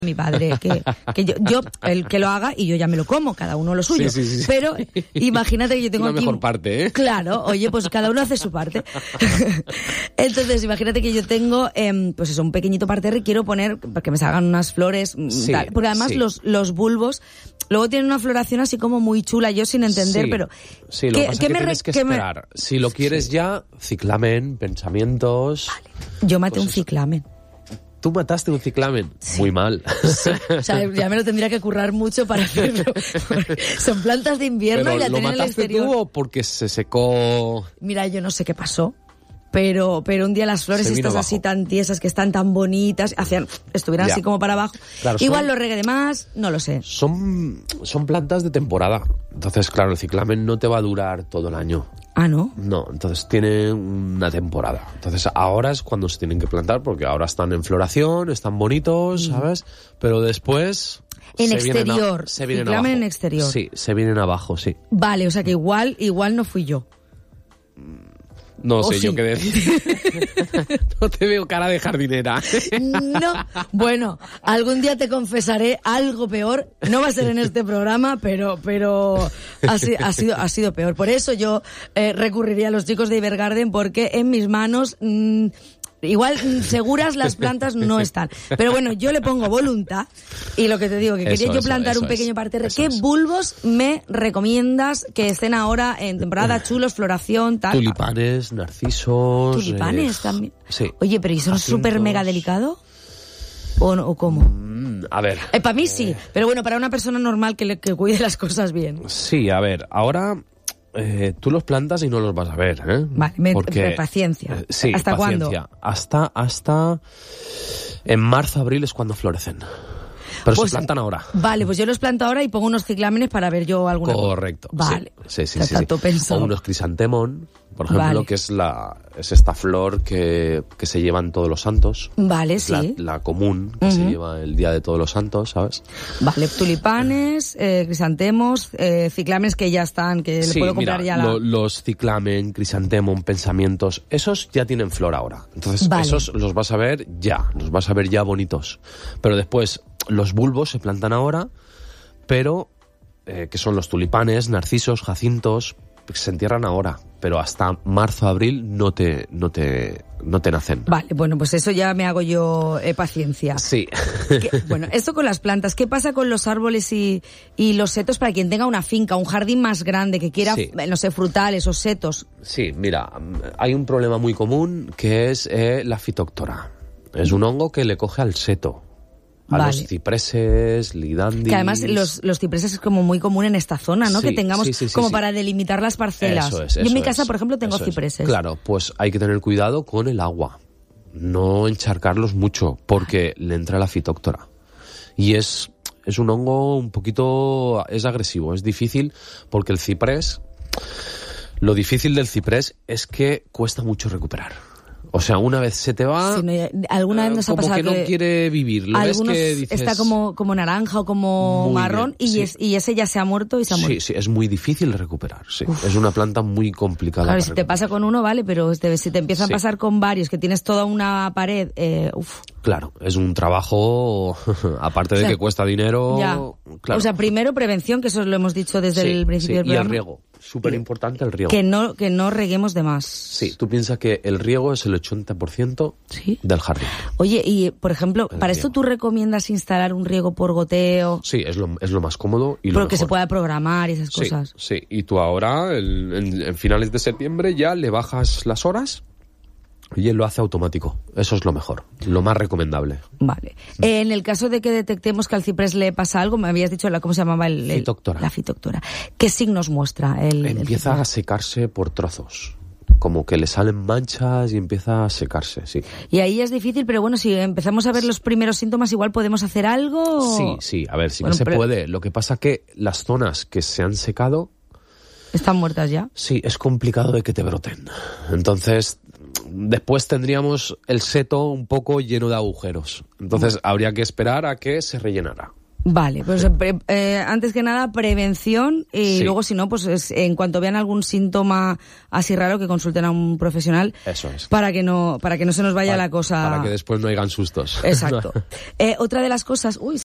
mi padre, que yo el que lo haga y yo ya me lo como, cada uno lo suyo. Sí. Pero imagínate que yo tengo la aquí... mejor parte, ¿eh? Claro, oye, pues cada uno hace su parte. Entonces, imagínate que yo tengo, pues eso, un pequeñito parterre y quiero poner, para que me salgan unas flores, Sí, tal. Porque además sí. los bulbos, luego tienen una floración así como muy chula, yo sin entender, Sí. pero... Sí, lo que pasa es que tienes que esperar. Si lo quieres ya, ciclamen, pensamientos... Yo maté Pues un eso. ciclamen. ¿Tú mataste un ciclamen? Muy mal. O sea, ya me lo tendría que currar mucho para hacerlo. Son plantas de invierno ¿Pero y la lo tenía en el mataste exterior. tú o porque se secó...? Mira, yo no sé qué pasó, pero un día las flores Se vino estas abajo. así tan tiesas, que están tan bonitas, estuvieran Ya. así como para abajo. Claro, Igual son- lo regué de más, no lo sé. Son plantas de temporada. Entonces, claro, el ciclamen no te va a durar todo el año. Ah, ¿no? No, entonces tiene una temporada. Entonces ahora es cuando se tienen que plantar porque ahora están en floración, están bonitos, ¿sabes? Pero después... En se vienen exterior, se vienen ciclamen abajo. en exterior. Sí, se vienen abajo, sí. Vale, o sea que igual no fui yo. No ¿O sé sí? yo qué decir. No te veo cara de jardinera. No, bueno, algún día te confesaré algo peor. No va a ser en este programa, pero ha sido peor. Por eso yo recurriría a los chicos de Ibergarden, porque en mis manos igual seguras las plantas no están. Pero bueno, yo le pongo voluntad y lo que te digo, que quería yo plantar un pequeño parterre. ¿Qué bulbos me recomiendas que estén ahora en temporada chulos, floración, tal? Tulipanes, narcisos... Tulipanes también. Sí. Oye, pero ¿y son Jacintos. súper mega delicado? ¿O cómo? A ver. Para mí sí, pero bueno, para una persona normal que cuide las cosas bien. Sí, a ver, ahora... tú los plantas y no los vas a ver, ¿eh? Vale, Porque, paciencia. Sí, ¿Hasta paciencia. Hasta en marzo, abril es cuando florecen. Pero Pues, se plantan ahora. Vale, pues yo los planto ahora y pongo unos ciclámenes para ver yo alguna cosa. Correcto. Vale. Sí. Está todo pensado. O unos crisantemón, por ejemplo, Vale. que es esta flor que se llevan todos los santos. Vale, Es sí. la común que se lleva el día de todos los santos, ¿sabes? Vale, tulipanes, crisantemos, ciclámenes que ya están, que le puedo comprar mira, ya la... los ciclamen, crisantemon, pensamientos, esos ya tienen flor ahora. Entonces, Vale. esos los vas a ver ya bonitos. Pero después, los bulbos se plantan ahora, pero que son los tulipanes, narcisos, jacintos, se entierran ahora, pero hasta marzo, abril no te nacen. Vale, bueno, pues eso ya me hago yo paciencia. Sí. Bueno, esto con las plantas. ¿Qué pasa con los árboles y los setos para quien tenga una finca, un jardín más grande, que quiera, Sí. no sé, frutales o setos? Sí, mira, hay un problema muy común que es la fitóctora. Es un hongo que le coge al seto. A Vale. los cipreses, lidandis... Que además los cipreses es como muy común en esta zona, ¿no? Sí, que tengamos sí. como para delimitar las parcelas. Eso es, Yo en mi eso casa, es, por ejemplo, tengo eso es. cipreses. Claro, pues hay que tener cuidado con el agua. No encharcarlos mucho, porque le entra la fitóctora. Y es un hongo un poquito... es agresivo, es difícil, porque el ciprés... Lo difícil del ciprés es que cuesta mucho recuperar. O sea, una vez se te va... Sí, no, alguna vez nos ha como pasado que no quiere vivir. Lo ves algunos que dices... está como naranja o como Muy marrón bien, y ese ya se ha muerto y se ha muerto. Sí, es muy difícil de recuperar, sí. Es una planta muy complicada. Claro, para si te pasa recuperar. con uno, vale, pero si te empiezan Sí. a pasar con varios, que tienes toda una pared, Claro, es un trabajo, aparte de O sea, que cuesta dinero... ya. Claro. O sea, primero prevención, que eso lo hemos dicho desde Sí, el principio del y el programa. riego, súper importante el riego. Que no reguemos de más. Sí, tú piensas que el riego es el 80% Sí. del jardín. Oye, y por ejemplo, El para esto riego. tú recomiendas instalar un riego por goteo, Sí, es lo más cómodo y lo pero que se mejor. pueda programar y esas Sí, cosas. sí, y tú ahora, en finales de septiembre, ya le bajas las horas y él lo hace automático. Eso es lo mejor, lo más recomendable. Vale. En el caso de que detectemos que al ciprés le pasa algo, me habías dicho ¿cómo se llamaba Fitóctora. la fitóctora? ¿Qué signos muestra el Empieza a ciprés? secarse por trozos. Como que le salen manchas y empieza a secarse, sí. Y ahí es difícil, pero bueno, si empezamos a ver los primeros síntomas, igual podemos hacer algo. o- Sí, a ver, sí Bueno, que se pero- puede. Lo que pasa que las zonas que se han secado, Están muertas ya. sí, es complicado de que te broten. Entonces, después tendríamos el seto un poco lleno de agujeros. Habría que esperar a que se rellenara. Vale, pues antes que nada prevención y Sí. luego si no, pues en cuanto vean algún síntoma así raro que consulten a un profesional. Eso es. Para que no se nos vaya la cosa. Para que después no hayan sustos. Exacto. Otra de las cosas,